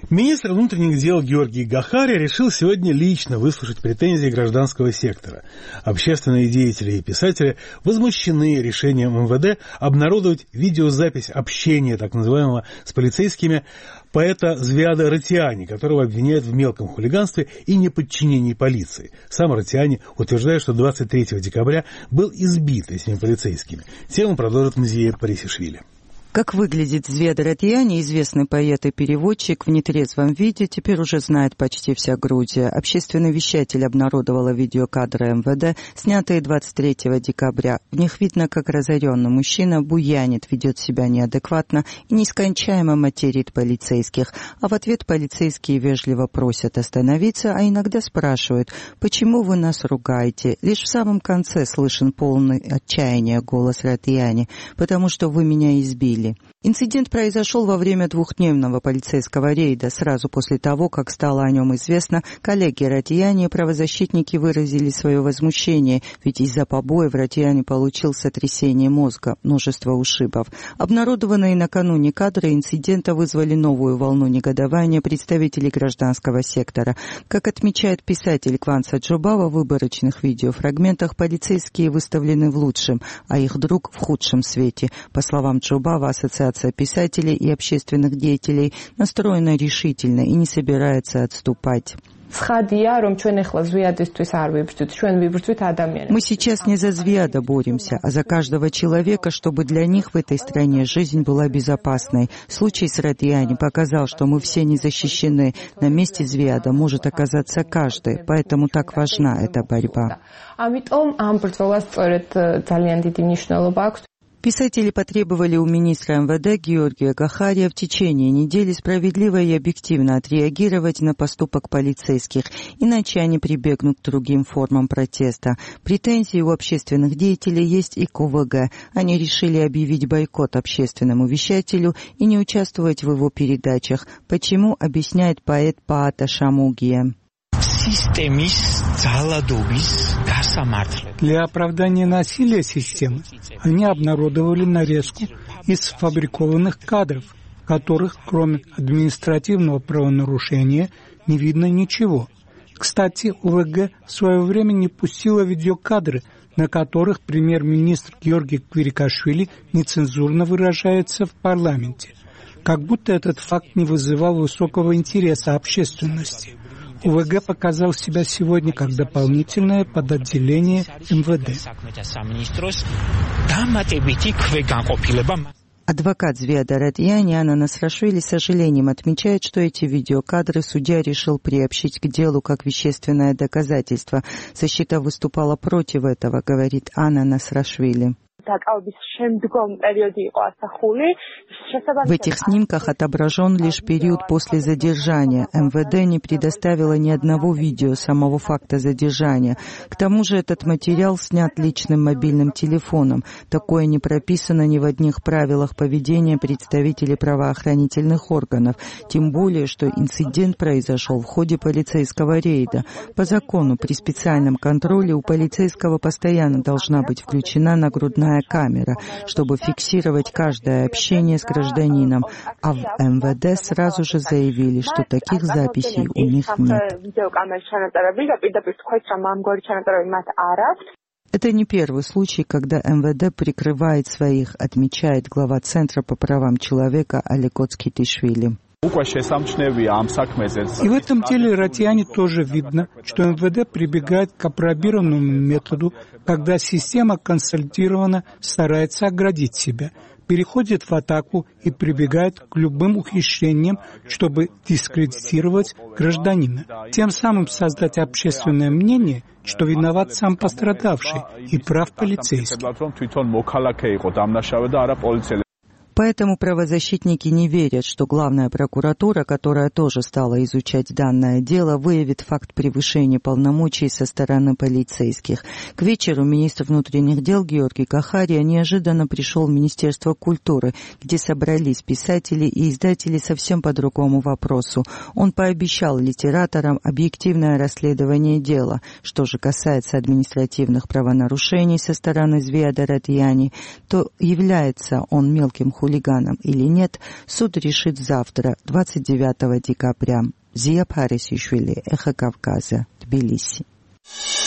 Министр внутренних дел Георгий Гахария решил сегодня лично выслушать претензии гражданского сектора. Общественные деятели и писатели возмущены решением МВД обнародовать видеозапись общения, так называемого, с полицейскими поэта Звиада Ратиани, которого обвиняют в мелком хулиганстве и неподчинении полиции. Сам Ратиани утверждает, что 23 декабря был избит этими полицейскими. Тему продолжит Мзия Парисишвили. Как выглядит Звиад Ратиани, известный поэт и переводчик, в нетрезвом виде, теперь уже знает почти вся Грузия. Общественный вещатель обнародовала видеокадры МВД, снятые 23 декабря. В них видно, как разоренный мужчина буянит, ведет себя неадекватно и нескончаемо материт полицейских. А в ответ полицейские вежливо просят остановиться, а иногда спрашивают: «Почему вы нас ругаете?» Лишь в самом конце слышен полный отчаяния голос Ратиани: «Потому что вы меня избили». Инцидент произошел во время двухдневного полицейского рейда. Сразу после того, как стало о нем известно, коллеги Ратиани и правозащитники выразили свое возмущение, ведь из-за побоев Ратиани получил сотрясение мозга, множество ушибов. Обнародованные накануне кадры инцидента вызвали новую волну негодования представителей гражданского сектора. Как отмечает писатель Кванца Джубава, в выборочных видеофрагментах полицейские выставлены в лучшем, а их друг в худшем свете. По словам Джубава, Ассоциация писателей и общественных деятелей настроена решительно и не собирается отступать. Мы сейчас не за Звиада боремся, а за каждого человека, чтобы для них в этой стране жизнь была безопасной. Случай с Ратиани показал, что мы все не защищены. На месте Звиада может оказаться каждый, поэтому так важна эта борьба. Писатели потребовали у министра МВД Георгия Гахария в течение недели справедливо и объективно отреагировать на поступок полицейских, иначе они прибегнут к другим формам протеста. Претензии у общественных деятелей есть и к ОВГ. Они решили объявить бойкот общественному вещателю и не участвовать в его передачах. Почему, объясняет поэт Паата Шамугия. Для оправдания насилия системы они обнародовали нарезку из сфабрикованных кадров, в которых, кроме административного правонарушения, не видно ничего. Кстати, ОВГ в свое время не пустила видеокадры, на которых премьер-министр Георгий Квирикашвили нецензурно выражается в парламенте. Как будто этот факт не вызывал высокого интереса общественности. ОВГ показал себя сегодня как дополнительное подотделение МВД. Адвокат Звиада Ратиани Анна Насрашвили с сожалением отмечает, что эти видеокадры судья решил приобщить к делу как вещественное доказательство. Защита выступала против этого, говорит Анна Насрашвили. В этих снимках отображен лишь период после задержания. МВД не предоставило ни одного видео самого факта задержания. К тому же этот материал снят личным мобильным телефоном. Такое не прописано ни в одних правилах поведения представителей правоохранительных органов. Тем более, что инцидент произошел в ходе полицейского рейда. По закону, при специальном контроле у полицейского постоянно должна быть включена нагрудная камера, чтобы фиксировать каждое общение с гражданином, а в МВД сразу же заявили, что таких записей у них нет. Это не первый случай, когда МВД прикрывает своих, отмечает глава Центра по правам человека Олег Оцкитишвили. И в этом деле Ратиани тоже видно, что МВД прибегает к апробированному методу, когда система консолидированно старается оградить себя, переходит в атаку и прибегает к любым ухищрениям, чтобы дискредитировать гражданина, тем самым создать общественное мнение, что виноват сам пострадавший и прав полицейский. Поэтому правозащитники не верят, что главная прокуратура, которая тоже стала изучать данное дело, выявит факт превышения полномочий со стороны полицейских. К вечеру министр внутренних дел Георгий Гахария неожиданно пришел в Министерство культуры, где собрались писатели и издатели совсем по другому вопросу. Он пообещал литераторам объективное расследование дела. Что же касается административных правонарушений со стороны Звиада Ратиани, то является он мелким хулиганом хулиганом или нет, суд решит завтра, 29 декабря. Зия Парисишвили, Эхо Кавказа, Тбилиси.